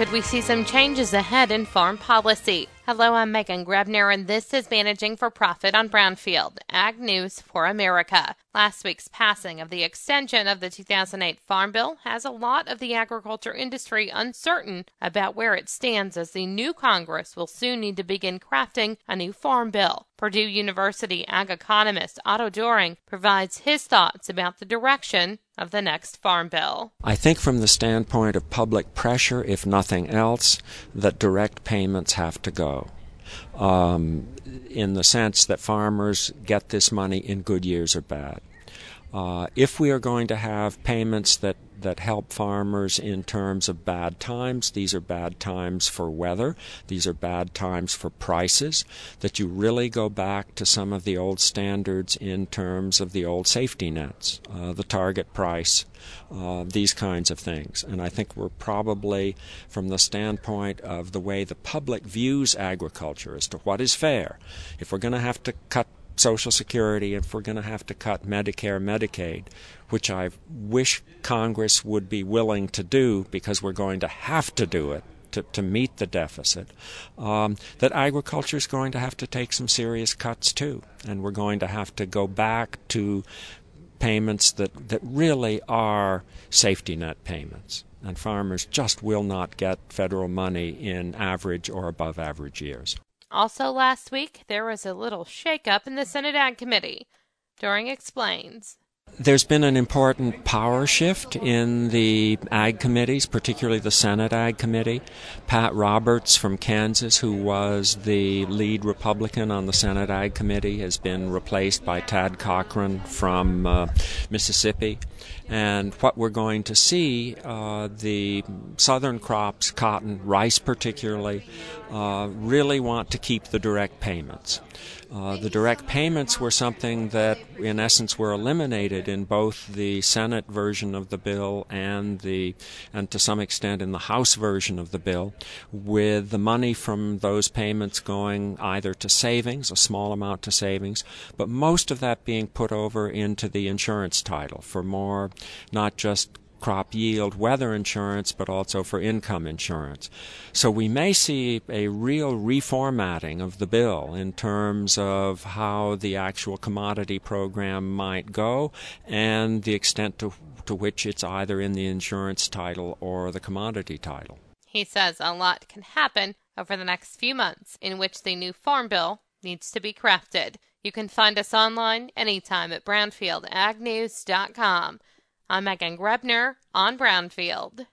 Could we see some changes ahead in farm policy? Hello, I'm Megan Grebner, and this is Managing for Profit on Brownfield, Ag News for America. Last week's passing of the extension of the 2008 Farm Bill has a lot of the agriculture industry uncertain about where it stands, as the new Congress will soon need to begin crafting a new farm bill. Purdue University ag economist Otto Doring provides his thoughts about the direction of the next farm bill. I think from the standpoint of public pressure, if nothing else, that direct payments have to go. In the sense that farmers get this money in good years or bad. If we are going to have payments that help farmers in terms of bad times, these are bad times for weather, these are bad times for prices, that you really go back to some of the old standards in terms of the old safety nets, the target price, these kinds of things. And I think we're probably, from the standpoint of the way the public views agriculture as to what is fair, if we're going to have to cut Social Security, if we're going to have to cut Medicare, Medicaid, which I wish Congress would be willing to do because we're going to have to do it to meet the deficit, that agriculture is going to have to take some serious cuts too. And we're going to have to go back to payments that really are safety net payments. And farmers just will not get federal money in average or above average years. Also last week, there was a little shakeup in the Senate Ag Committee. Doring explains. There's been an important power shift in the ag committees, particularly the Senate Ag Committee. Pat Roberts from Kansas, who was the lead Republican on the Senate Ag Committee, has been replaced by Tad Cochran from Mississippi. And what we're going to see, the southern crops, cotton, rice particularly, really want to keep the direct payments. The direct payments were something that, in essence, were eliminated in both the Senate version of the bill and to some extent in the House version of the bill, with the money from those payments going either to savings, a small amount to savings, but most of that being put over into the insurance title for more, not just crop yield weather insurance, but also for income insurance. So we may see a real reformatting of the bill in terms of how the actual commodity program might go and the extent to which it's either in the insurance title or the commodity title. He says a lot can happen over the next few months in which the new farm bill needs to be crafted. You can find us online anytime at brownfieldagnews.com. I'm Megan Grebner on Brownfield.